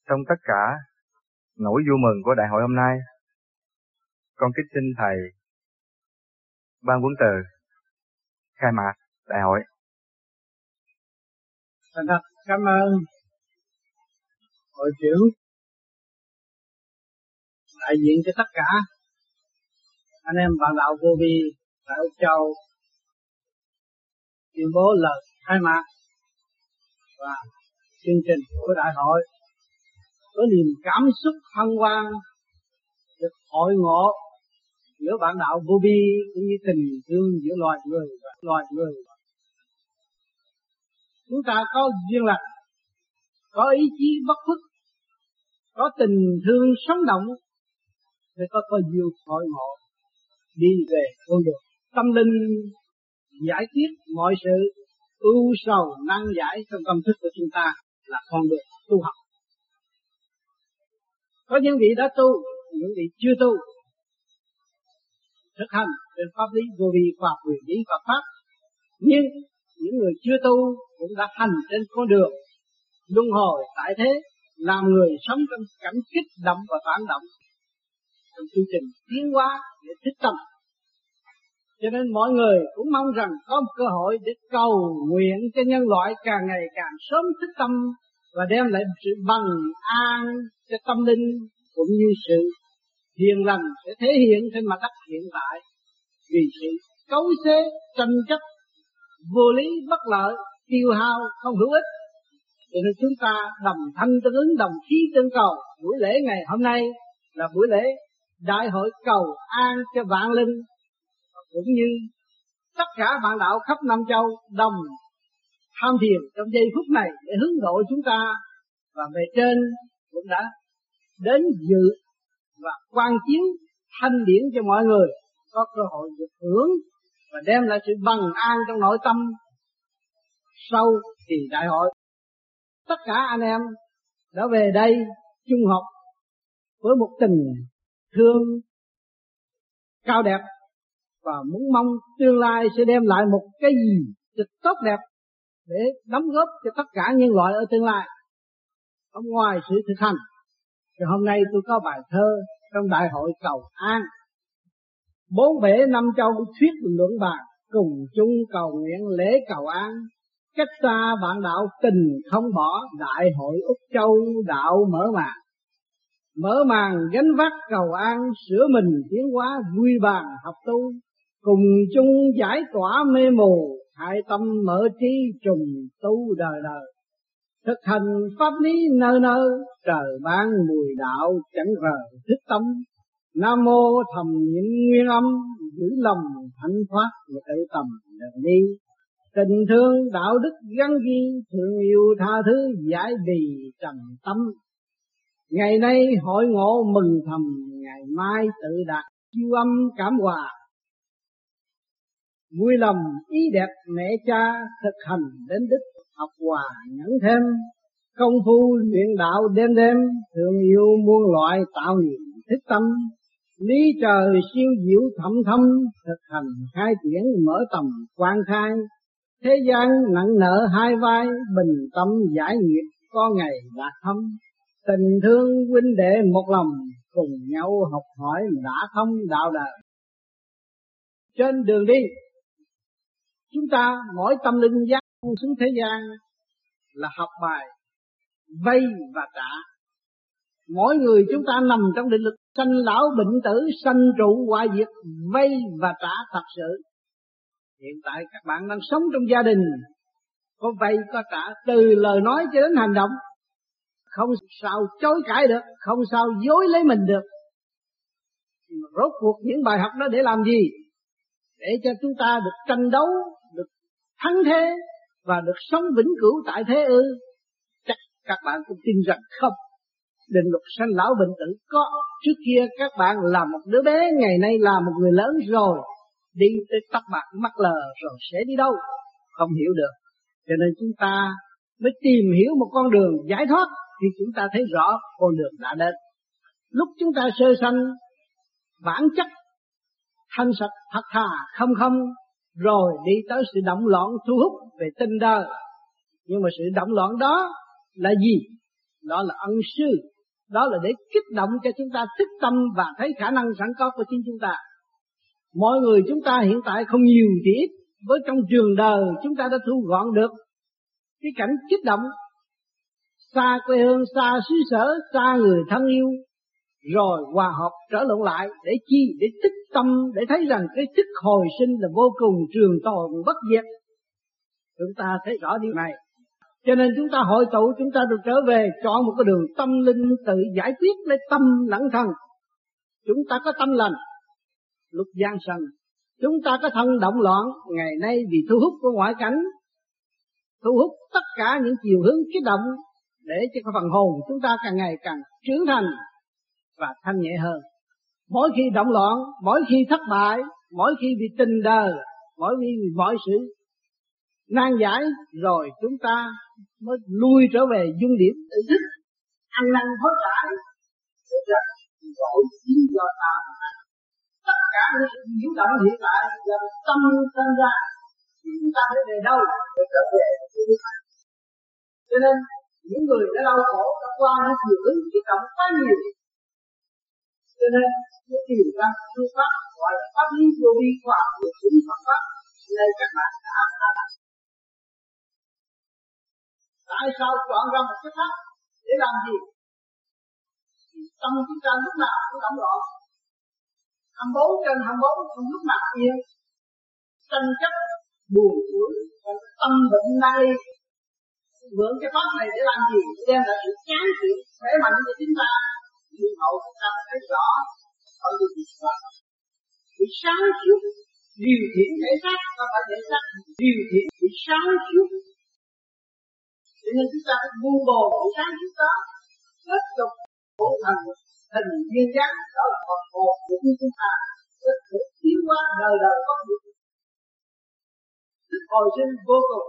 Trong tất cả nỗi vui mừng của đại hội hôm nay, con kính xin Thầy ban huấn từ khai mạc đại hội. Thành thật cảm ơn hội trưởng đại diện cho tất cả anh em bạn đạo vô vi tại Úc Châu tuyên bố lời khai mạc và chương trình của đại hội. Có niềm cảm xúc hân hoan được hội ngộ giữa bạn đạo vô vi cũng như tình thương giữa loài người và loài người. Chúng ta có duyên lành, có ý chí bất khuất, có tình thương sống động để có duyên hội ngộ đi về con đường tâm linh, giải quyết mọi sự ưu sầu nan giải trong tâm thức của chúng ta là con đường tu học. Có những vị đã tu, những vị chưa tu, thực hành trên pháp lý vô vi khoa học quyền lý và pháp. Nhưng những người chưa tu cũng đã hành trên con đường luân hồi tại thế, làm người sống trong cảnh kích động và phản động trong chương trình tiến hóa để thích tâm. Cho nên mọi người cũng mong rằng có một cơ hội để cầu nguyện cho nhân loại càng ngày càng sớm thức tâm và đem lại sự bằng an cho tâm linh, cũng như sự hiền lành sẽ thể hiện trên mặt đất hiện tại. Vì sự cấu xé, tranh chấp, vô lý, bất lợi, tiêu hao không hữu ích, cho nên chúng ta đồng thanh tương ứng, đồng khí tương cầu. Buổi lễ ngày hôm nay là buổi lễ đại hội cầu an cho vạn linh, cũng như tất cả bạn đạo khắp Nam Châu đồng tham thiền trong giây phút này để hướng độ chúng ta. Và về trên cũng đã đến dự và quan chiếu thanh điển cho mọi người có cơ hội được hưởng và đem lại sự bằng an trong nội tâm sau kỳ đại hội. Tất cả anh em đã về đây chung học với một tình thương cao đẹp và muốn mong tương lai sẽ đem lại một cái gì thật tốt đẹp để đóng góp cho tất cả nhân loại ở tương lai. Ở ngoài sự thực hành, thì hôm nay tôi có bài thơ trong đại hội cầu an. Bốn bể năm châu thuyết luận bàn, cùng chung cầu nguyện lễ cầu an. Cách xa bạn đạo tình không bỏ, đại hội Úc Châu đạo mở màn gánh vác cầu an, sửa mình tiến hóa vui bàn học tu. Cùng chung giải tỏa mê mù, hai tâm mở trí trùng tu đời đời. Thực hành pháp lý nơi nơi, trời ban mùi đạo chẳng rời thức tâm. Nam mô thầm niệm nguyên âm, giữ lòng thanh thoát và tự tầm đường đi. Tình thương đạo đức gắn ghi, thương yêu tha thứ giải bì trần tâm. Ngày nay hội ngộ mừng thầm, ngày mai tự đạt siêu âm cảm hòa. Vui lòng ý đẹp mẹ cha, thực hành đến đích học hòa nhẫn thêm. Công phu luyện đạo đêm đêm, thương yêu muôn loại tạo niềm thích tâm. Lý trời siêu diệu thâm thâm, thực hành khai triển mở tầm quan khai. Thế gian nặng nợ hai vai, bình tâm giải nghiệp có ngày đạt thâm. Tình thương huynh đệ một lòng, cùng nhau học hỏi đã thông đạo đời. Trên đường đi, chúng ta mỗi tâm linh giác xuống thế gian là học bài vay và trả. Mỗi người chúng ta nằm trong định lực sanh lão bệnh tử, sanh trụ hoại diệt, vay và trả thật sự. Hiện tại các bạn đang sống trong gia đình, có vay có trả, từ lời nói cho đến hành động. Không sao chối cãi được, không sao dối lấy mình được. Nhưng mà rốt cuộc những bài học đó để làm gì? Để cho chúng ta được tranh đấu, được thắng thế và được sống vĩnh cửu tại thế ư? Chắc các bạn cũng tin rằng không. Định luật sanh lão bệnh tử có. Trước kia các bạn là một đứa bé, ngày nay là một người lớn rồi, đi tới tóc bạc mắt lờ rồi sẽ đi đâu? Không hiểu được. Cho nên chúng ta mới tìm hiểu một con đường giải thoát khi chúng ta thấy rõ con đường đã đến. Lúc chúng ta sơ sanh, bản chất thanh sạch thật thà không, rồi đi tới sự động loạn thu hút về tình đời. Nhưng mà sự động loạn đó là gì? Đó là ân sư. Đó là để kích động cho chúng ta thức tâm và thấy khả năng sẵn có của chính chúng ta. Mọi người chúng ta hiện tại không nhiều thì ít, với trong trường đời chúng ta đã thu gọn được cái cảnh kích động, xa quê hương, xa xứ sở, xa người thân yêu, rồi hòa hợp trở lộn lại để chi? Để thức tâm, để thấy rằng cái thức hồi sinh là vô cùng trường tồn bất diệt. Chúng ta thấy rõ điều này. Cho nên chúng ta hội tụ, chúng ta được trở về chọn một cái đường tâm linh tự giải quyết lấy tâm lẫn thân. Chúng ta có tâm lành lúc gian sanh, chúng ta có thân động loạn ngày nay vì thu hút của ngoại cảnh, thu hút tất cả những chiều hướng kích động để cho cái phần hồn chúng ta càng ngày càng trưởng thành và thanh nhẹ hơn. Mỗi khi động loạn, mỗi khi thất bại, mỗi khi bị tình đời, mỗi khi bị mọi sự nan giải, rồi chúng ta mới lui trở về dung điểm tự thức, ăn năn hối cải, rồi chính do ta. Tất cả những sự nhiễu động hiện tại là tâm sinh ra, chúng ta phải về đâu để trở về với chúng ta. Cho nên những người đã đau khổ đã qua những chiều hướng kích động quá nhiều. Cho nên cái điều ra phương pháp gọi là pháp lý vô vi khoa học của chính Phật pháp nên các bạn đã áp dụng. Tại sao chọn ra một cái pháp để làm gì? Thì tâm chúng ta lúc nào cũng động loạn, 24/24 không lúc nào yên, tranh chấp, buồn tuổi, tâm bệnh nan y. Mượn cái pháp này để làm gì? Để đem lại sự chán chịu, khỏe mạnh cho chúng ta. Nhưng hậu chúng ta thấy rõ ở điều gì đó. Sự sáng suốt, điều khiển thể xác, không phải thể xác, điều khiển sự sáng suốt. Cho nên chúng ta phải bu bồ sự sáng suốt đó, kết tục bộ thành hình duyên dáng, đó là phần hồn của chúng ta. Rất thể tiến hóa đời đời có được. Thức hồi sinh vô cùng,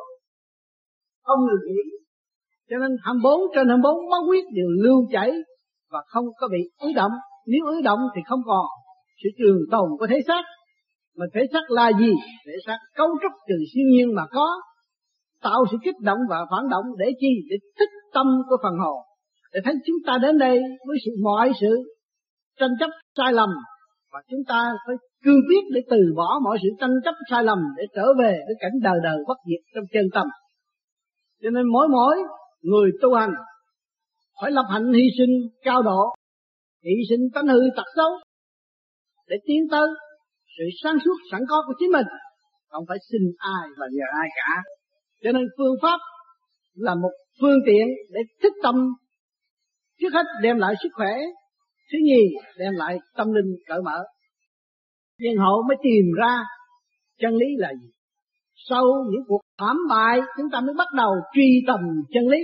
không ngừng nghỉ. Cho nên 24/24 máu huyết đều lưu chảy và không có bị ứ động. Nếu ứ động thì không còn sự trường tồn của thể xác. Mà thể xác là gì? Thể xác cấu trúc từ siêu nhiên mà có, tạo sự kích động và phản động để chi? Để thức tâm của phần hồn, để thấy chúng ta đến đây với mọi sự tranh chấp sai lầm, và chúng ta phải cương quyết để từ bỏ mọi sự tranh chấp sai lầm để trở về với cảnh đời đời bất diệt trong chân tâm. Cho nên mỗi người tu hành phải lập hạnh hy sinh cao độ, hy sinh tánh hư tật xấu để tiến tới sự sáng suốt sẵn có của chính mình, không phải xin ai và nhờ ai cả. Cho nên phương pháp là một phương tiện để thức tâm, trước hết đem lại sức khỏe, thứ nhì đem lại tâm linh cởi mở. Nhân hậu mới tìm ra chân lý là gì. Sau những cuộc thảm bại, chúng ta mới bắt đầu truy tầm chân lý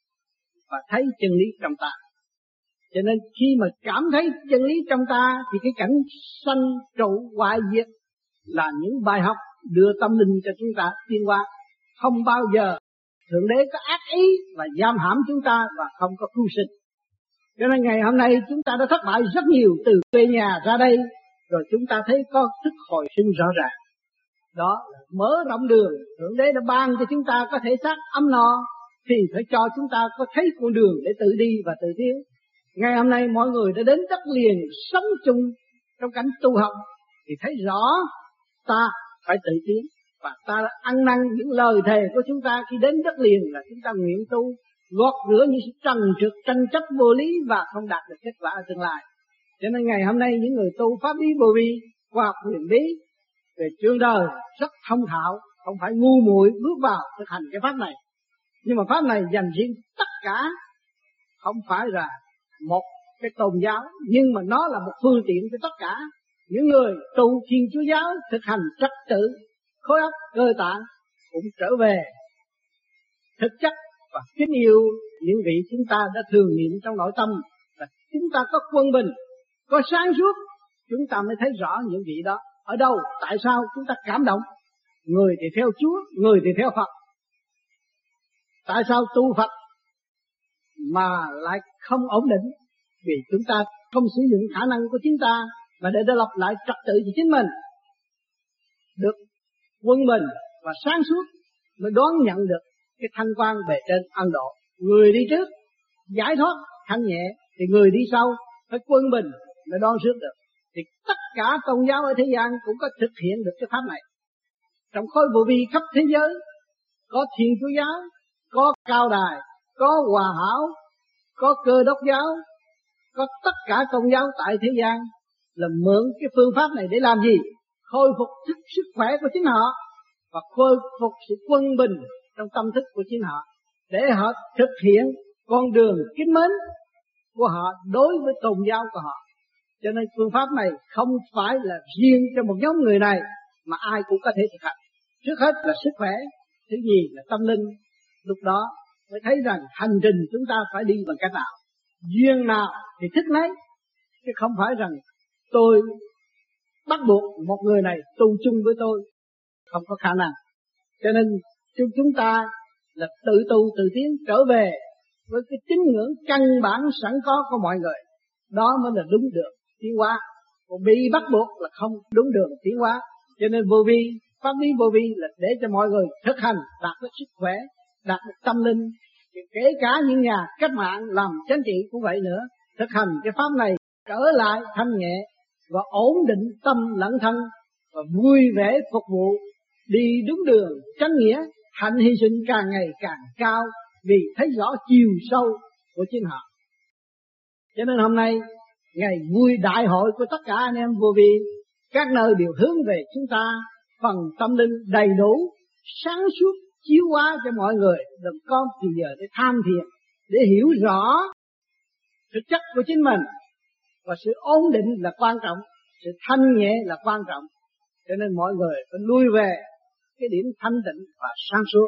và thấy chân lý trong ta. Cho nên khi mà cảm thấy chân lý trong ta thì cái cảnh sanh trụ hoại diệt là những bài học đưa tâm linh cho chúng ta tiến hóa. Không bao giờ Thượng Đế có ác ý và giam hãm chúng ta và không có cứu sinh. Cho nên ngày hôm nay chúng ta đã thất bại rất nhiều từ quê nhà ra đây, rồi chúng ta thấy có thức hồi sinh rõ ràng. Đó là mở rộng đường, Thượng Đế đã ban cho chúng ta có thể xác ấm no, thì phải cho chúng ta có thấy con đường để tự đi và tự tiến. Ngày hôm nay mọi người đã đến đất liền sống chung trong cảnh tu học thì thấy rõ ta phải tự tiến, và ta đã ăn năn những lời thề của chúng ta khi đến đất liền là chúng ta nguyện tu gọt rửa những sự trần trượt tranh chấp vô lý và không đạt được kết quả ở tương lai. Cho nên ngày hôm nay những người tu pháp lý vô vi, khoa học huyền bí về trường đời rất thông thạo, không phải ngu muội bước vào thực hành cái pháp này. Nhưng mà pháp này dành riêng tất cả, không phải là một cái tôn giáo, nhưng mà nó là một phương tiện cho tất cả những người tu Thiên Chúa giáo thực hành trật tự khối óc cơ tạng cũng trở về thực chất và kính yêu những vị chúng ta đã thường niệm trong nội tâm. Là chúng ta có quân bình, có sáng suốt, chúng ta mới thấy rõ những vị đó ở đâu, tại sao chúng ta cảm động. Người thì theo Chúa, người thì theo Phật. Tại sao tu Phật mà lại không ổn định? Vì chúng ta không sử dụng khả năng của chúng ta mà để lập lại trật tự cho chính mình, được quân bình và sáng suốt mới đón nhận được cái thanh quan bề trên ân độ. Người đi trước giải thoát thanh nhẹ, thì người đi sau phải quân bình mới đón rước được. Thì tất cả tôn giáo ở thế gian cũng có thực hiện được cái pháp này. Trong khối vô vi khắp thế giới, có Thiên Chúa giáo, có Cao Đài, có Hòa Hảo, có Cơ Đốc giáo, có tất cả tôn giáo tại thế gian là mượn cái phương pháp này để làm gì? Khôi phục sức khỏe của chính họ và khôi phục sự quân bình trong tâm thức của chính họ, để họ thực hiện con đường kính mến của họ đối với tôn giáo của họ. Cho nên phương pháp này không phải là riêng cho một nhóm người này, mà ai cũng có thể thực hành. Trước hết là sức khỏe, thứ nhì là tâm linh. Lúc đó mới thấy rằng hành trình chúng ta phải đi bằng cách nào, duyên nào thì thích lấy, chứ không phải rằng tôi bắt buộc một người này tu chung với tôi, không có khả năng. Cho nên chúng ta là tự tu tự tiến trở về với cái tín ngưỡng căn bản sẵn có của mọi người, đó mới là đúng đường tiến hóa. Còn bị bắt buộc là không đúng đường tiến hóa. Cho nên vô vi, pháp lý vô vi là để cho mọi người thực hành đạt được sức khỏe, đạt được tâm linh. Kể cả những nhà cách mạng làm chính trị cũng vậy nữa, thực hành cái pháp này trở lại thanh nhẹ và ổn định tâm lẫn thân và vui vẻ phục vụ, đi đúng đường chánh nghĩa, hạnh hy sinh càng ngày càng cao vì thấy rõ chiều sâu của chính họ. Cho nên hôm nay ngày vui đại hội của tất cả anh em vô vi, các nơi đều hướng về chúng ta phần tâm linh đầy đủ, sáng suốt, chiếu hóa cho mọi người. Đừng có thì giờ để tham thiền, để hiểu rõ thực chất của chính mình. Và sự ổn định là quan trọng, sự thanh nhẹ là quan trọng. Cho nên mọi người phải lui về cái điểm thanh tịnh và sáng suốt.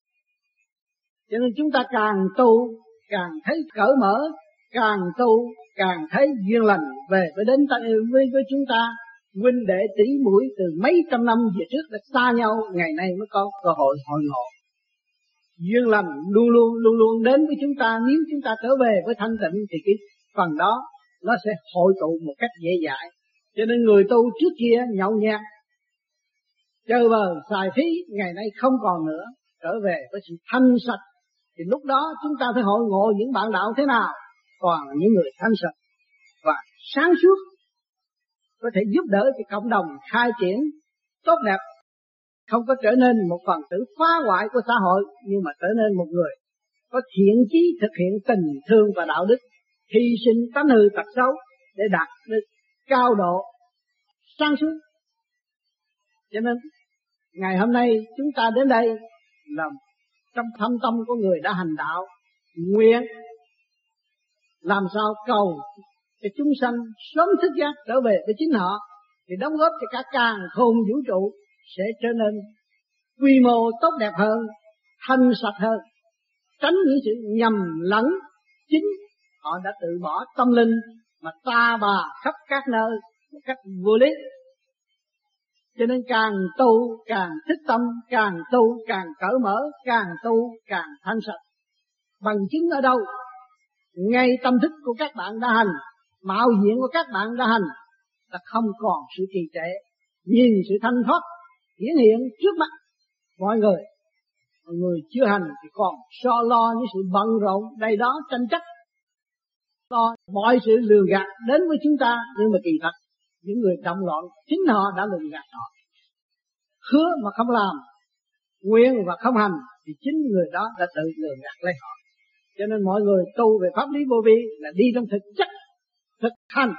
Cho nên chúng ta càng tu càng thấy cởi mở, càng tu càng thấy duyên lành về đến với chúng ta. Huynh đệ tỷ muội từ mấy trăm năm về trước đã xa nhau, ngày nay mới có cơ hội hội ngộ. Duyên lành luôn luôn đến với chúng ta. Nếu chúng ta trở về với thanh tịnh thì cái phần đó nó sẽ hội tụ một cách dễ dãi. Cho nên người tu trước kia nhậu nhẹt, chơi bời xài phí, ngày nay không còn nữa, trở về với sự thanh sạch. Thì lúc đó chúng ta phải hội ngộ những bạn đạo thế nào? Toàn là những người thanh sạch và sáng suốt, có thể giúp đỡ cho cộng đồng khai triển tốt đẹp, không có trở nên một phần tử phá hoại của xã hội, nhưng mà trở nên một người có thiện chí thực hiện tình thương và đạo đức, hy sinh tánh hư tật xấu để đạt được cao độ sáng suốt. Cho nên ngày hôm nay chúng ta đến đây là trong thâm tâm của người đã hành đạo, nguyện làm sao cầu cho chúng sanh sớm thức giác trở về với chính họ, thì đóng góp cho cả càn khôn vũ trụ sẽ trở nên quy mô tốt đẹp hơn, thanh sạch hơn, tránh những sự nhầm lẫn. Chính họ đã tự bỏ tâm linh mà ta bà khắp các nơi một cách vô lý. Cho nên càng tu càng thích tâm, càng tu càng cởi mở, càng tu càng thanh sạch. Bằng chứng ở đâu? Ngay tâm thức của các bạn đã hành, mạo diện của các bạn đã hành, là không còn sự trì trệ, nhìn sự thanh thoát hiển hiện trước mắt mọi người. Mọi người chưa hành thì còn so lo những sự bận rộn đây đó tranh chấp, lo mọi sự lừa gạt đến với chúng ta. Nhưng mà kỳ thật những người động loạn chính họ đã lừa gạt họ. Hứa mà không làm, nguyện và không hành thì chính người đó đã tự lừa gạt lấy họ. Cho nên mọi người tu về pháp lý vô vi là đi trong thực chất, thực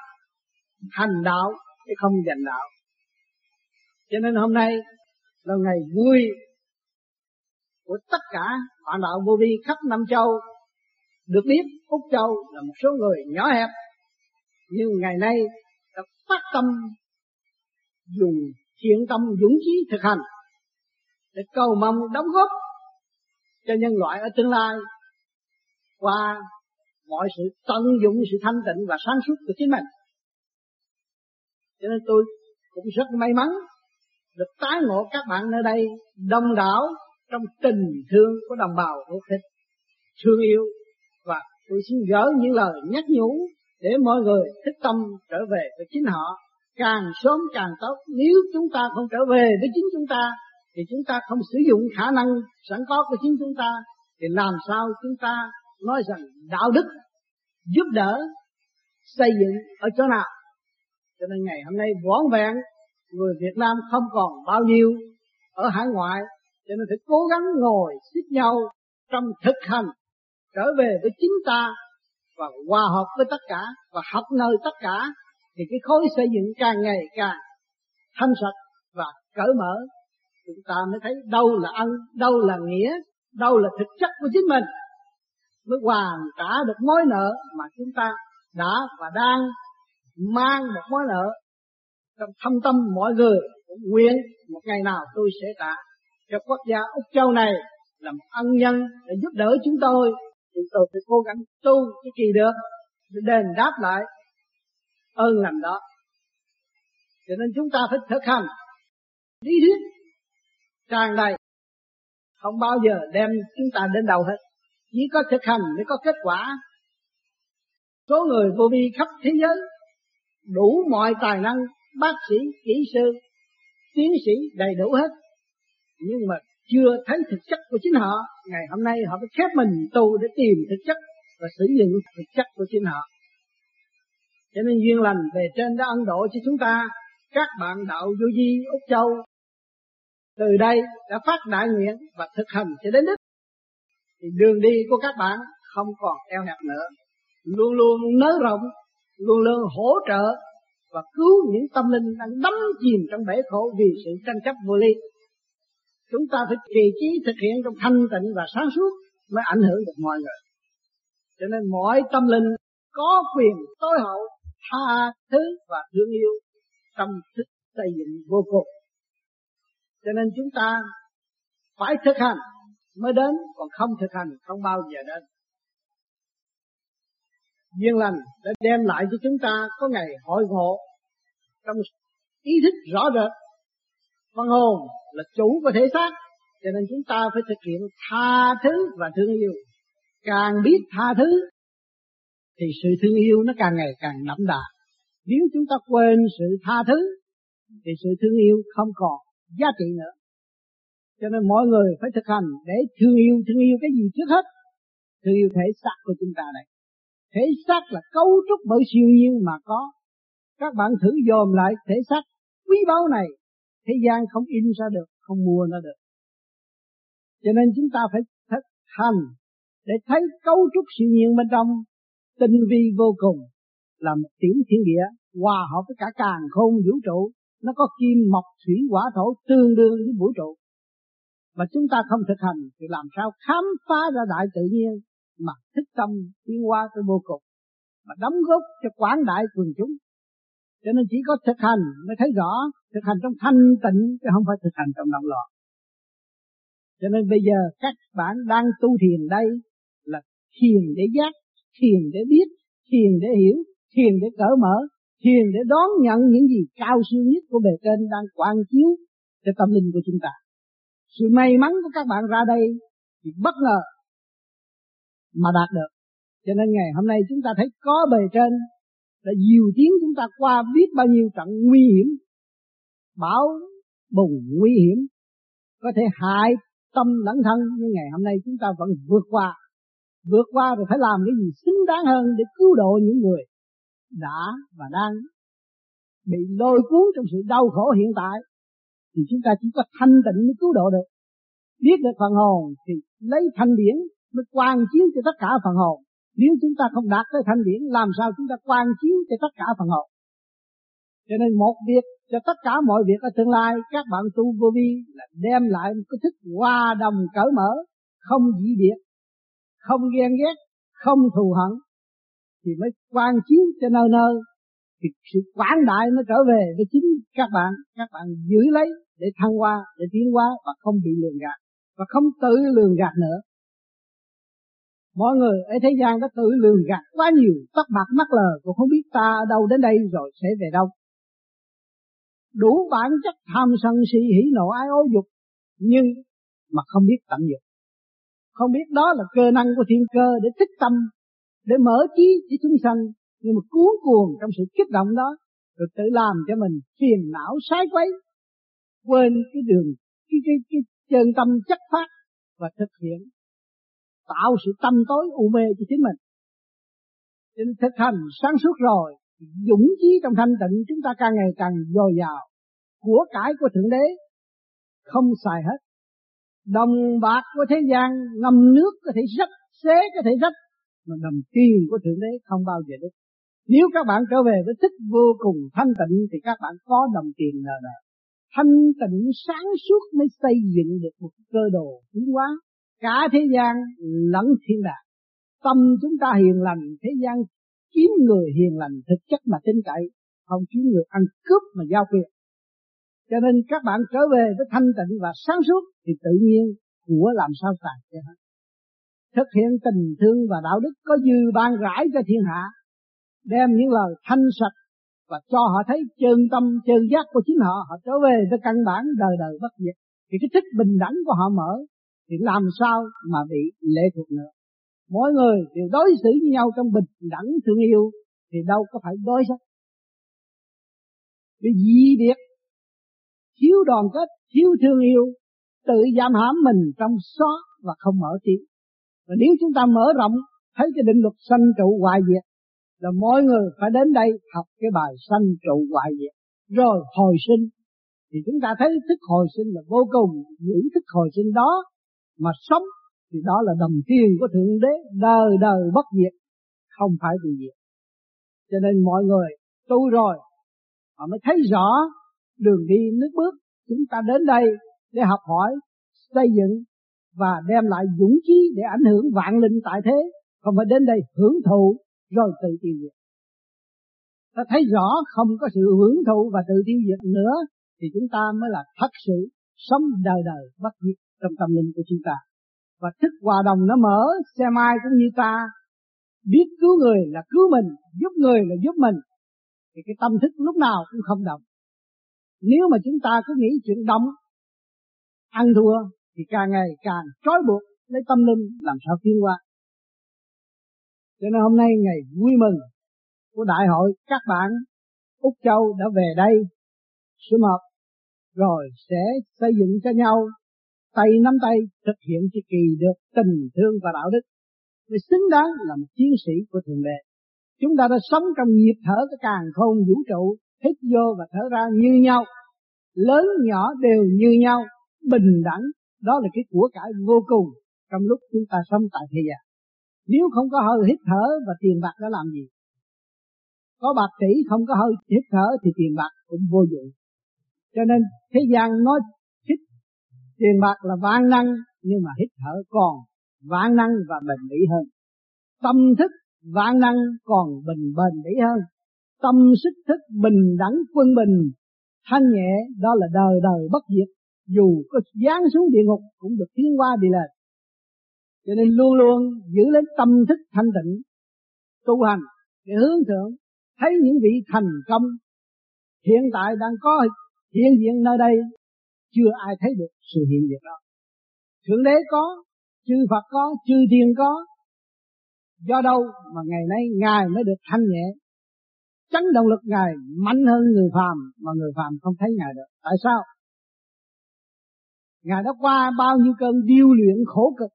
hành đạo chứ không giành đạo. Cho nên hôm nay là ngày vui của tất cả bạn đạo vô vi khắp năm châu. Được biết Úc Châu là một số người nhỏ hẹp, nhưng ngày nay đã phát tâm dùng thiện tâm dũng chí thực hành để cầu mong đóng góp cho nhân loại ở tương lai qua mọi sự tận dụng sự thanh tịnh và sáng suốt của chính mình. Cho nên tôi cũng rất may mắn được tái ngộ các bạn nơi đây đông đảo trong tình thương của đồng bào ruột thịt thương yêu. Và tôi xin gửi những lời nhắc nhủ để mọi người thích tâm trở về với chính họ, càng sớm càng tốt. Nếu chúng ta không trở về với chính chúng ta thì chúng ta không sử dụng khả năng sẵn có của chính chúng ta, thì làm sao chúng ta nói rằng đạo đức giúp đỡ xây dựng ở chỗ nào. Cho nên ngày hôm nay vỏn vẹn người Việt Nam không còn bao nhiêu ở hải ngoại, cho nên phải cố gắng ngồi xích nhau trong thực hành trở về với chính ta và hòa hợp với tất cả và học nơi tất cả, thì cái khối xây dựng càng ngày càng thanh sạch và cởi mở. Chúng ta mới thấy đâu là ân, đâu là nghĩa, đâu là thực chất của chính mình, mới hoàn trả được mối nợ mà chúng ta đã và đang mang một mối nợ trong thâm tâm mọi người. Cũng nguyện một ngày nào tôi sẽ trả cho quốc gia Úc Châu này là một ân nhân để giúp đỡ chúng tôi. Chúng tôi phải cố gắng tu cái kỳ được để đền đáp lại ơn lành đó. Cho nên chúng ta phải thực hành lý thuyết tràn đầy, không bao giờ đem chúng ta đến đâu hết. Chỉ có thực hành mới có kết quả. Số người vô vi khắp thế giới đủ mọi tài năng, bác sĩ, kỹ sư, tiến sĩ đầy đủ hết, nhưng mà chưa thấy thực chất của chính họ. Ngày hôm nay họ phải khép mình tu để tìm thực chất và sử dụng thực chất của chính họ. Cho nên duyên lành về trên đã ân độ cho chúng ta, các bạn đạo vô vi Úc Châu từ đây đã phát đại nguyện và thực hành cho đến đích, thì đường đi của các bạn không còn eo hẹp nữa, luôn luôn nới rộng, luôn luôn hỗ trợ và cứu những tâm linh đang đắm chìm trong bể khổ vì sự tranh chấp vô lý. Chúng ta phải trì trí thực hiện trong thanh tịnh và sáng suốt mới ảnh hưởng được mọi người. Cho nên mọi tâm linh có quyền tối hậu tha thứ và thương yêu trong thức xây dựng vô cùng. Cho nên chúng ta phải thực hành mới đến, còn không thực hành không bao giờ đến. Duyên lành đã đem lại cho chúng ta có ngày hội ngộ trong ý thức rõ rệt. Phần hồn là chủ của thể xác, cho nên chúng ta phải thực hiện tha thứ và thương yêu. Càng biết tha thứ thì sự thương yêu nó càng ngày càng đậm đà. Nếu chúng ta quên sự tha thứ thì sự thương yêu không còn giá trị nữa. Cho nên mọi người phải thực hành để thương yêu cái gì trước hết? Thương yêu thể xác của chúng ta này. Thể xác là cấu trúc bởi siêu nhiên mà có. Các bạn thử dòm lại thể xác quý báu này, thế gian không in ra được, không mua nó được. Cho nên chúng ta phải thực hành để thấy cấu trúc siêu nhiên bên trong tinh vi vô cùng, là một tiểu thiên địa hòa hợp với cả càn khôn vũ trụ. Nó có kim mộc thủy hỏa thổ tương đương với vũ trụ. Mà chúng ta không thực hành thì làm sao khám phá ra đại tự nhiên mà thức tâm tiến hóa tới vô cùng, mà đóng góp cho quảng đại quần chúng. Cho nên chỉ có thực hành mới thấy rõ, thực hành trong thanh tịnh chứ không phải thực hành trong động loạn. Cho nên bây giờ các bạn đang tu thiền đây là thiền để giác, thiền để biết, thiền để hiểu, thiền để cởi mở, thiền để đón nhận những gì cao siêu nhất của bề trên đang quang chiếu cho tâm linh của chúng ta. Sự may mắn của các bạn ra đây thì bất ngờ mà đạt được. Cho nên ngày hôm nay chúng ta thấy có bề trên đã dìu tiến chúng ta qua biết bao nhiêu trận nguy hiểm, bão bùng nguy hiểm, có thể hại tâm lẫn thân, nhưng ngày hôm nay chúng ta vẫn vượt qua rồi phải làm cái gì xứng đáng hơn để cứu độ những người đã và đang bị lôi cuốn trong sự đau khổ hiện tại. Thì chúng ta chỉ có thanh tịnh mới cứu độ được. Biết được phần hồn thì lấy thanh điển mới quang chiếu cho tất cả phần hồn. Nếu chúng ta không đạt tới thanh điển, làm sao chúng ta quang chiếu cho tất cả phần hồn? Cho nên một việc cho tất cả mọi việc ở tương lai, các bạn tu vô vi là đem lại một cái thức hòa đồng cởi mở, không dị biệt, không ghen ghét, không thù hận, thì mới quang chiếu cho nơi nơi. Thì sự quảng đại nó trở về với chính các bạn giữ lấy để thăng hoa, để tiến hóa và không bị lường gạt, và không tự lường gạt nữa. Mọi người ở thế gian đã tự lường gạt quá nhiều, tóc bạc mắt lờ, cũng không biết ta ở đâu đến đây rồi sẽ về đâu. Đủ bản chất tham sân si hỉ nộ ái ố dục, nhưng mà không biết tận dụng. Không biết đó là cơ năng của thiên cơ để thích tâm, để mở trí cho chúng sanh, nhưng mà cuốn cuồng trong sự kích động đó, rồi tự làm cho mình phiền não sái quấy, quên cái đường, cái chân tâm chất phát và thực hiện tạo sự tâm tối u mê cho chính mình. Cho nên thực hành sáng suốt rồi, dũng chí trong thanh tịnh chúng ta càng ngày càng dồi dào. Của cải của Thượng Đế không xài hết. Đồng bạc của thế gian ngâm nước có thể rách, xế có thể rách, mà đồng tiền của Thượng Đế không bao giờ đứt. Nếu các bạn trở về với thức vô cùng thanh tịnh thì các bạn có đồng tiền nợ nợ. Thanh tịnh sáng suốt mới xây dựng được một cơ đồ tiến hóa cả thế gian lẫn thiên đàng. Tâm chúng ta hiền lành, thế gian kiếm người hiền lành thực chất mà tin cậy, không kiếm người ăn cướp mà giao quyền. Cho nên các bạn trở về với thanh tịnh và sáng suốt thì tự nhiên của làm sao xài cho hết. Thực hiện tình thương và đạo đức có dư ban rãi cho thiên hạ, đem những lời thanh sạch và cho họ thấy chân tâm chân giác của chính họ, họ trở về với căn bản đời đời bất diệt. Thì cái thức bình đẳng của họ mở thì làm sao mà bị lệ thuộc nữa. Mỗi người đều đối xử với nhau trong bình đẳng thương yêu thì đâu có phải đối sách. Vì dị biệt, thiếu đoàn kết, thiếu thương yêu, tự giam hãm mình trong xó và không mở tiếng. Và nếu chúng ta mở rộng thấy cái định luật sanh trụ hoại diệt, là mỗi người phải đến đây học cái bài sanh trụ hoại diệt rồi hồi sinh. Thì chúng ta thấy thức hồi sinh là vô cùng, những thức hồi sinh đó mà sống thì đó là đồng tiền của Thượng Đế đời đời bất diệt, không phải bị diệt. Cho nên mọi người tu rồi họ mới thấy rõ đường đi nước bước. Chúng ta đến đây để học hỏi, xây dựng và đem lại dũng chí để ảnh hưởng vạn linh tại thế, không phải đến đây hưởng thụ rồi tự tiêu diệt. Ta thấy rõ không có sự hưởng thụ và tự tiêu diệt nữa thì chúng ta mới là thật sự sống đời đời bất diệt trong tâm linh của chúng ta. Và thức hòa đồng nó mở, xe mai cũng như ta biết cứu người là cứu mình, giúp người là giúp mình, thì cái tâm thức lúc nào cũng không động. Nếu mà chúng ta cứ nghĩ chuyện động, ăn thua thì càng ngày càng trói buộc lấy tâm linh làm sao tiến qua. Cho nên hôm nay ngày vui mừng của đại hội, các bạn Úc Châu đã về đây sum họp rồi sẽ xây dựng cho nhau tay nắm tay thực hiện cho kỳ được tình thương và đạo đức để xứng đáng là một chiến sĩ của Thượng Đế. Chúng ta đã sống trong nhịp thở cái càn khôn vũ trụ, hít vô và thở ra như nhau, lớn nhỏ đều như nhau, bình đẳng. Đó là cái của cải vô cùng trong lúc chúng ta sống tại thế gian. Nếu không có hơi hít thở và tiền bạc đã làm gì? Có bạc tỷ không có hơi hít thở thì tiền bạc cũng vô dụng. Cho nên thế gian nói hít tiền bạc là vạn năng, nhưng mà hít thở còn vạn năng và bền bỉ hơn. Tâm thức vạn năng còn bền bỉ hơn. Tâm sức thức bình đẳng quân bình thanh nhẹ, đó là đời đời bất diệt. Dù có giáng xuống địa ngục cũng được tiến qua đi lên. Cho nên luôn luôn giữ lấy tâm thức thanh tịnh, tu hành để hướng thượng. Thấy những vị thành công hiện tại đang có hiện diện nơi đây, chưa ai thấy được sự hiện diện đó. Thượng Đế có, chư Phật có, chư Thiên có. Do đâu mà ngày nay Ngài mới được thanh nhẹ, chấn động lực Ngài mạnh hơn người phàm mà người phàm không thấy Ngài được. Tại sao? Ngài đã qua bao nhiêu cơn điêu luyện khổ cực,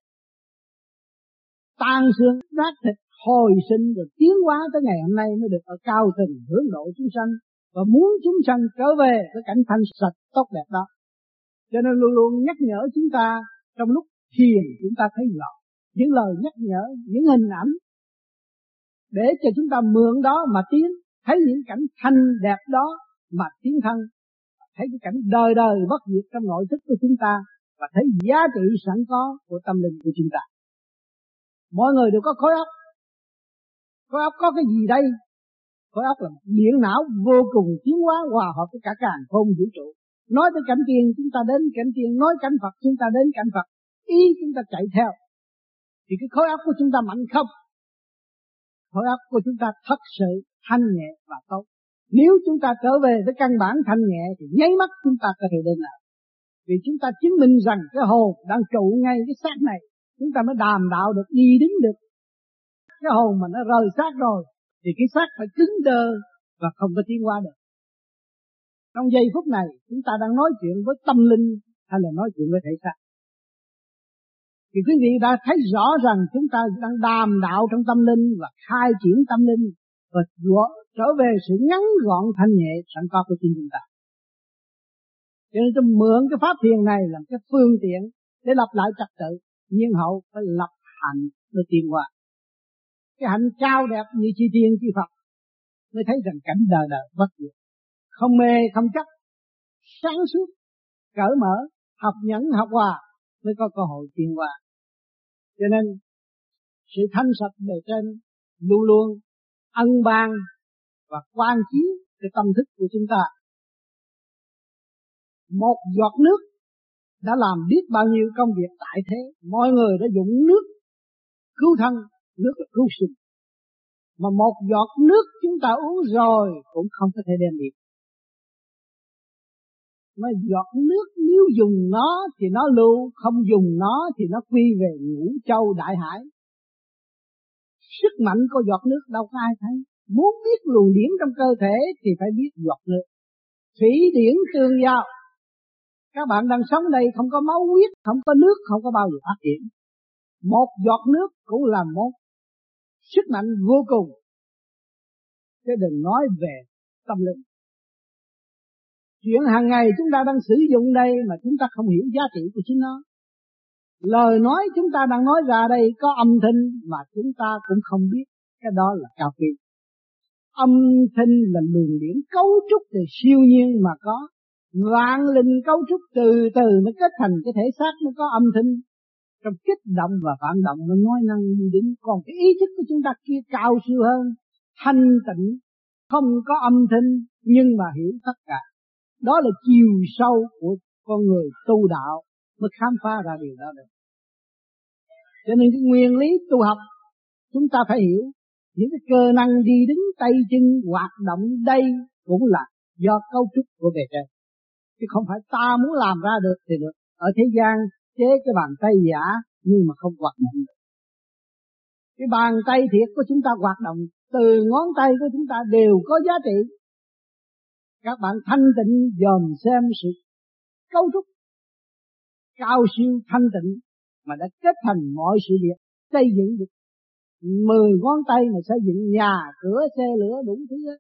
tan xương nát thịt, hồi sinh rồi tiến hóa tới ngày hôm nay mới được ở cao tình hướng độ chúng sanh và muốn chúng sanh trở về với cảnh thanh sạch tốt đẹp đó. Cho nên luôn luôn nhắc nhở chúng ta trong lúc thiền chúng ta thấy rõ những lời nhắc nhở, những hình ảnh để cho chúng ta mượn đó mà tiến, thấy những cảnh thanh đẹp đó mà tiến thân, thấy cái cảnh đời đời bất diệt trong nội thức của chúng ta và thấy giá trị sẵn có của tâm linh của chúng ta. Mọi người đều có khối óc. Khối óc có cái gì đây? Khối óc là điện não vô cùng tiến hóa hòa hợp với cả càn khôn vũ trụ. Nói tới cảnh tiền chúng ta đến cảnh tiền, nói cảnh Phật chúng ta đến cảnh Phật, ý chúng ta chạy theo. Thì cái khối óc của chúng ta mạnh không? Khối óc của chúng ta thật sự thanh nhẹ và tốt. Nếu chúng ta trở về với căn bản thanh nhẹ thì nháy mắt chúng ta có thể đến nào. Vì chúng ta chứng minh rằng cái hồn đang trụ ngay cái xác này, chúng ta mới đàm đạo được, đi đứng được. Cái hồn mà nó rời xác rồi thì cái xác phải cứng đơ và không có tiến hóa được. Trong giây phút này chúng ta đang nói chuyện với tâm linh hay là nói chuyện với thể xác? Thì quý vị đã thấy rõ rằng chúng ta đang đàm đạo trong tâm linh và khai triển tâm linh và trở về sự ngắn gọn thanh nhẹ sẵn có của chính chúng ta. Cho nên tôi mượn cái pháp thiền này làm cái phương tiện để lập lại trật tự, nhiên hậu phải lập hạnh để tiến hóa. Cái hạnh cao đẹp như chi tiên chi Phật mới thấy rằng cảnh đời đời bất diệt, không mê không chấp, sáng suốt, cởi mở, học nhẫn học hòa mới có cơ hội tiến hóa. Cho nên sự thanh sạch bề trên luôn luôn ân ban và quan chiếu cái tâm thức của chúng ta. Một giọt nước đã làm biết bao nhiêu công việc tại thế. Mọi người đã dùng nước cứu thân, nước là cứu sinh. Mà một giọt nước chúng ta uống rồi cũng không có thể đem đi. Mà giọt nước nếu dùng nó thì nó lưu, không dùng nó thì nó quy về ngũ châu đại hải. Sức mạnh của giọt nước đâu có ai thấy. Muốn biết luồng điển trong cơ thể thì phải biết giọt nước. Thủy điển tương giao. Các bạn đang sống đây không có máu huyết, không có nước, không có bao giờ phát triển. Một giọt nước cũng là một sức mạnh vô cùng. Chứ đừng nói về tâm linh. Chuyện hàng ngày chúng ta đang sử dụng đây mà chúng ta không hiểu giá trị của chính nó. Lời nói chúng ta đang nói ra đây có âm thanh mà chúng ta cũng không biết. Cái đó là cao kỳ. Âm thanh là luồng điển cấu trúc từ siêu nhiên mà có. Vạn linh cấu trúc từ từ nó kết thành cái thể xác nó có âm thanh. Trong kích động và phản động nó nói năng như đính. Còn cái ý thức của chúng ta kia cao siêu hơn, thanh tịnh, không có âm thanh nhưng mà hiểu tất cả. Đó là chiều sâu của con người tu đạo mới khám phá ra điều đó được. Cho nên cái nguyên lý tu học chúng ta phải hiểu. Những cái cơ năng đi đứng tay chân hoạt động đây cũng là do cấu trúc của bề trên. Chứ không phải ta muốn làm ra được thì được. Ở thế gian chế cái bàn tay giả nhưng mà không hoạt động được. Cái bàn tay thiệt của chúng ta hoạt động, từ ngón tay của chúng ta đều có giá trị. Các bạn thanh tịnh dòm xem sự cấu trúc cao siêu thanh tịnh mà đã kết thành mọi sự việc, xây dựng được 10 ngón tay mà xây dựng nhà, cửa, xe lửa đủ thứ hết.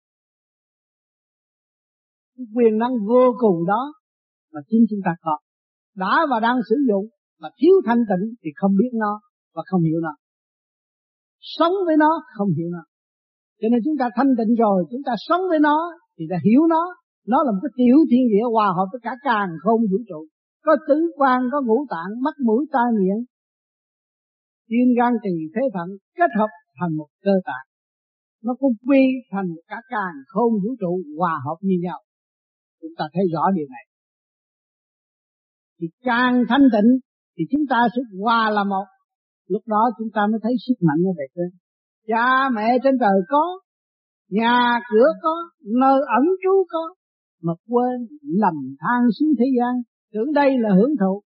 Quyền năng vô cùng đó mà chính chúng ta có, đã và đang sử dụng mà thiếu thanh tịnh thì không biết nó và không hiểu nó. Sống với nó không hiểu nó. Cho nên chúng ta thanh tịnh rồi, chúng ta sống với nó thì đã hiểu nó. Nó là một cái tiểu thiên địa hòa hợp với cả càn khôn vũ trụ. Có tứ quan, có ngũ tạng, mắt mũi tai miệng, tim gan tỳ phế thận kết hợp thành một cơ tạng. Nó cũng quy thành một cả càn khôn vũ trụ hòa hợp như nhau. Chúng ta thấy rõ điều này. Thì càng thanh tịnh thì chúng ta sẽ hòa là một. Lúc đó chúng ta mới thấy sức mạnh ở bề trên. Cha mẹ trên trời có, nhà cửa có, nơi ẩn trú có, mà quên lầm than xuống thế gian, tưởng đây là hưởng thụ.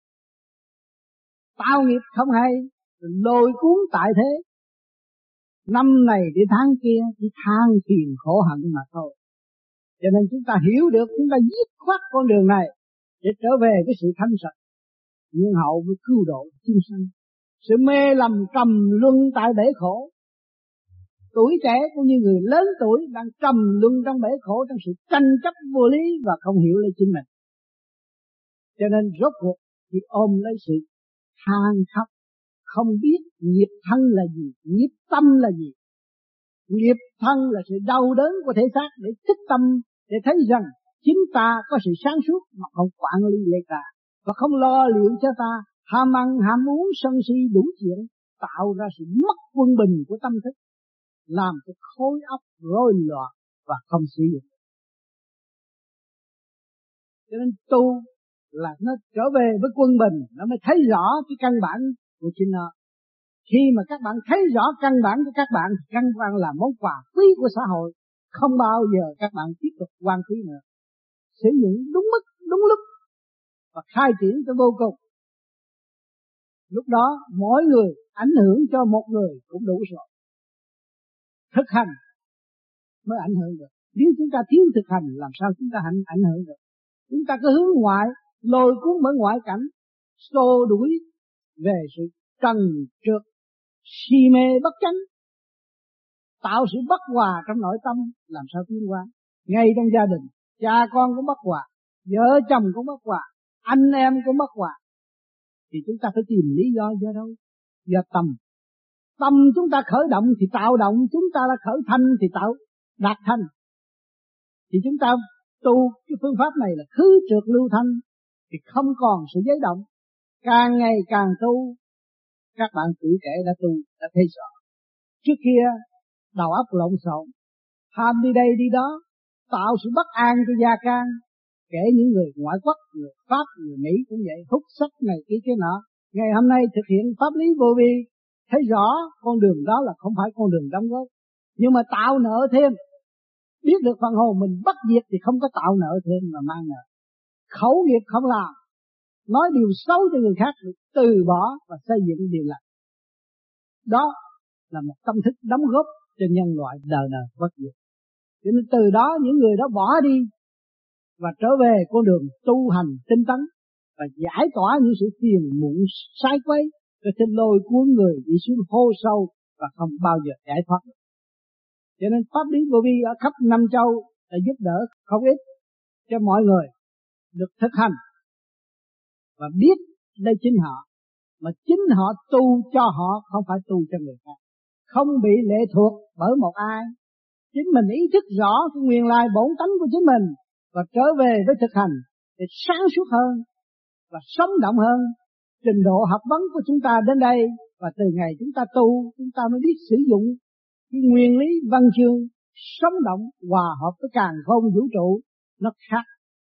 Tạo nghiệp không hay, lôi cuốn tại thế. Năm này đi tháng kia, đi than phiền khổ hận mà thôi. Cho nên chúng ta hiểu được, chúng ta dứt khoát con đường này để trở về cái sự thanh sạch, nhưng hậu mới cứu độ chúng sanh. Sự mê lầm trầm luân tại bể khổ. Tuổi trẻ cũng như người lớn tuổi đang trầm luân trong bể khổ, trong sự tranh chấp vô lý và không hiểu lấy chính mình. Cho nên rốt cuộc thì ôm lấy sự than khóc, không biết nghiệp thân là gì, nghiệp tâm là gì. Nghiệp thân là sự đau đớn của thể xác để thức tâm, để thấy rằng chính ta có sự sáng suốt mà không quản lý lấy ta, và không lo liệu cho ta, ham ăn, ham uống, sân si đủ chuyện, tạo ra sự mất quân bình của tâm thức, làm cho khối óc rối loạn và không sử dụng. Cho nên tu là nó trở về với quân bình, nó mới thấy rõ cái căn bản của chính nó. Khi mà các bạn thấy rõ căn bản của các bạn, căn bản là món quà quý của xã hội, không bao giờ các bạn tiếp tục quan phí nữa. Sử dụng đúng mức, đúng lúc và khai triển cho vô cùng. Lúc đó mỗi người ảnh hưởng cho một người cũng đủ rồi. Thực hành mới ảnh hưởng được. Nếu chúng ta thiếu thực hành làm sao chúng ta ảnh hưởng được? Chúng ta cứ hướng ngoại, lôi cuốn bởi ngoại cảnh, xô đuổi về sự trần trượt, si mê bất chánh, tạo sự bất hòa trong nội tâm, làm sao tiến hóa. Ngay trong gia đình, cha con cũng bất hòa, vợ chồng cũng bất hòa, anh em cũng bất hòa, thì chúng ta phải tìm lý do do đâu? Do tâm. Tâm chúng ta khởi động thì tạo động, chúng ta là khởi thanh thì tạo đạt thanh. Thì chúng ta tu cái phương pháp này là khứ trượt lưu thanh, thì không còn sự giấy động. Càng ngày càng tu, các bạn tuổi trẻ đã tu, đã thấy rõ. Trước kia đầu óc lộn xộn, ham đi đây đi đó, tạo sự bất an cho gia can. Kể những người ngoại quốc, người Pháp, người Mỹ cũng vậy, hút sách này cái nọ. Ngày hôm nay thực hiện pháp lý vô vi, thấy rõ con đường đó là không phải con đường đóng góp, nhưng mà tạo nợ thêm. Biết được phần hồn mình bất diệt thì không có tạo nợ thêm mà mang nợ. Khẩu nghiệp không làm, nói điều xấu cho người khác, từ bỏ và xây dựng điều lành. Đó là một tâm thức đóng góp cho nhân loại đời đời bất diệt. Cho nên từ đó những người đó bỏ đi và trở về con đường tu hành tinh tấn và giải tỏa những sự phiền muộn sai quấy, rồi sẽ lôi cuốn người đi xuống hố sâu và không bao giờ giải thoát được. Cho nên pháp lý vô vi ở khắp năm châu đã giúp đỡ không ít cho mọi người được thực hành và biết đây chính họ, mà chính họ tu cho họ, không phải tu cho người khác, không bị lệ thuộc bởi một ai. Chính mình ý thức rõ cái nguyên lai bổn tánh của chính mình và trở về với thực hành để sáng suốt hơn và sống động hơn. Trình độ học vấn của chúng ta đến đây, và từ ngày chúng ta tu, chúng ta mới biết sử dụng cái nguyên lý văn chương sống động hòa hợp với càn khôn vũ trụ, nó khác,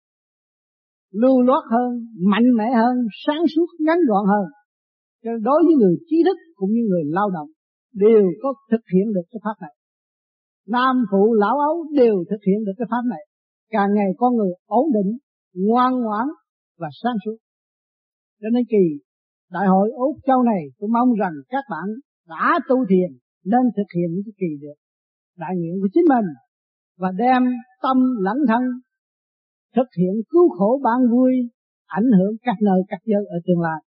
lưu loát hơn, mạnh mẽ hơn, sáng suốt, ngắn gọn hơn. Cho nên đối với người trí thức cũng như người lao động đều có thực hiện được cái pháp này. Nam phụ lão ấu đều thực hiện được cái pháp này. Càng ngày con người ổn định, ngoan ngoãn và sáng suốt. Cho nên kỳ đại hội Úc Châu này, tôi mong rằng các bạn đã tu thiền nên thực hiện những cái kỳ được đại nguyện của chính mình và đem tâm lẫn thân thực hiện cứu khổ ban vui, ảnh hưởng các nơi các giới ở tương lai.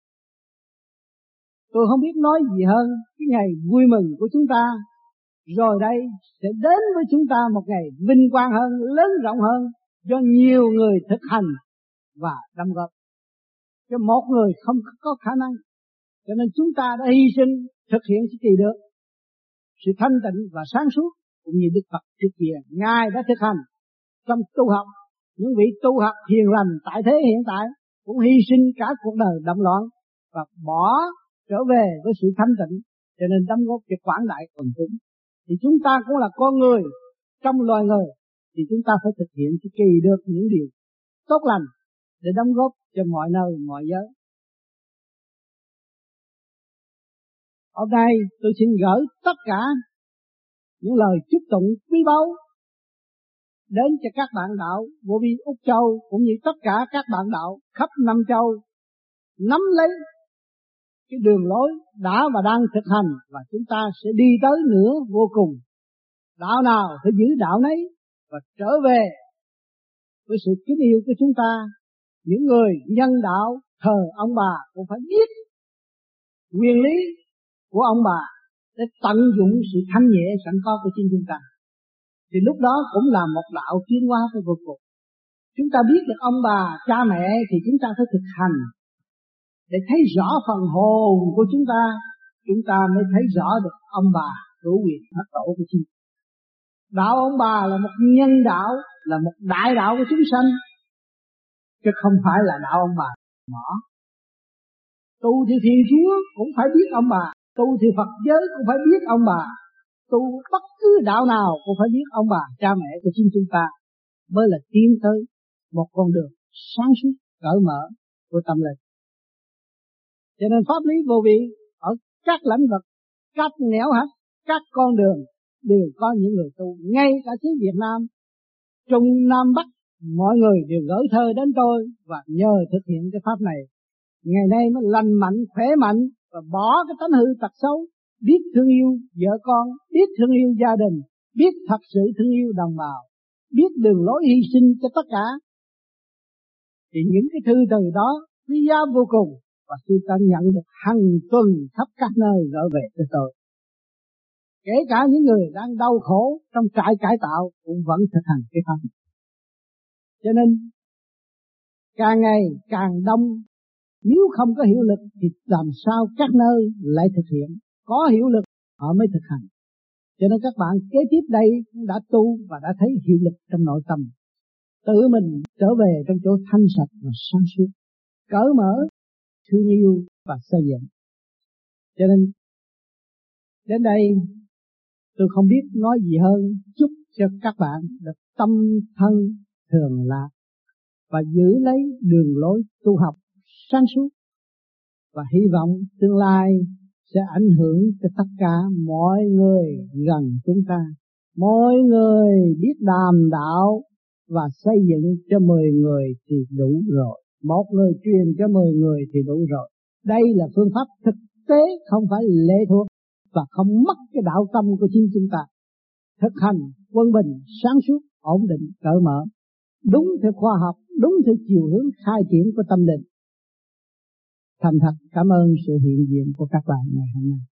Tôi không biết nói gì hơn cái ngày vui mừng của chúng ta. Rồi đây sẽ đến với chúng ta một ngày vinh quang hơn, lớn rộng hơn, do nhiều người thực hành và đóng góp. Cho một người không có khả năng. Cho nên chúng ta đã hy sinh thực hiện cái kỳ được sự thanh tịnh và sáng suốt, cũng như Đức Phật trước kia Ngài đã thực hành trong tu học. Những vị tu học hiền lành tại thế hiện tại cũng hy sinh cả cuộc đời động loạn và bỏ trở về với sự thanh tịnh, cho nên đóng góp cho quảng đại quần chúng. Thì chúng ta cũng là con người trong loài người, thì chúng ta phải thực hiện cái kỳ được những điều tốt lành để đóng góp cho mọi nơi mọi giới. Hôm nay tôi xin gửi tất cả những lời chúc tụng quý báu đến cho các bạn đạo vô vi Úc Châu, cũng như tất cả các bạn đạo khắp năm châu, nắm lấy cái đường lối đã và đang thực hành, và chúng ta sẽ đi tới nửa vô cùng. Đạo nào phải giữ đạo nấy và trở về với sự kính yêu của chúng ta. Những người nhân đạo thờ ông bà cũng phải biết nguyên lý của ông bà để tận dụng sự thanh nhẹ sẵn có của chính chúng ta. Thì lúc đó cũng là một đạo tiến hóa tới vô cùng. Chúng ta biết được ông bà, cha mẹ thì chúng ta phải thực hành để thấy rõ phần hồn của chúng ta mới thấy rõ được ông bà hữu quyền thất tổ của chính. Đạo ông bà là một nhân đạo, là một đại đạo của chúng sanh, chứ không phải là đạo ông bà mỏ. Tu thì Thiên Chúa cũng phải biết ông bà, tu thì Phật giới cũng phải biết ông bà, tu bất cứ đạo nào cũng phải biết ông bà, cha mẹ của chính chúng ta, mới là tiến tới một con đường sáng suốt, cởi mở của tâm linh. Cho nên pháp lý vô vi ở các lĩnh vực, các nẻo hắt, các con đường đều có những người tu. Ngay cả xứ Việt Nam, Trung Nam Bắc, mọi người đều gửi thơ đến tôi và nhờ thực hiện cái pháp này, ngày nay mới lành mạnh, khỏe mạnh và bỏ cái tánh hư tật xấu, biết thương yêu vợ con, biết thương yêu gia đình, biết thật sự thương yêu đồng bào, biết đường lối hy sinh cho tất cả. Thì những cái thư từ đó quý giá vô cùng, và tôi đã nhận được hàng tuần khắp các nơi gửi về cho tôi. Kể cả những người đang đau khổ trong trại cải tạo cũng vẫn thực hành cái pháp này. Cho nên càng ngày càng đông, nếu không có hiệu lực thì làm sao các nơi lại thực hiện. Có hiệu lực họ mới thực hành. Cho nên các bạn kế tiếp đây cũng đã tu và đã thấy hiệu lực trong nội tâm. Tự mình trở về trong chỗ thanh sạch và sáng suốt, cởi mở, thương yêu và xây dựng. Cho nên đến đây tôi không biết nói gì hơn, chúc cho các bạn được tâm thân thường lạc và giữ lấy đường lối tu học sáng suốt, và hy vọng tương lai sẽ ảnh hưởng cho tất cả mọi người gần chúng ta. Mỗi người biết đàm đạo và xây dựng cho 10 người thì đủ rồi. Một người truyền cho 10 người thì đủ rồi. Đây là phương pháp thực tế, không phải lệ thuộc và không mất cái đạo tâm của chính chúng ta. Thực hành quân bình, sáng suốt, ổn định, cởi mở, đúng theo khoa học, đúng theo chiều hướng khai triển của tâm linh. Thành thật cảm ơn sự hiện diện của các bạn ngày hôm nay.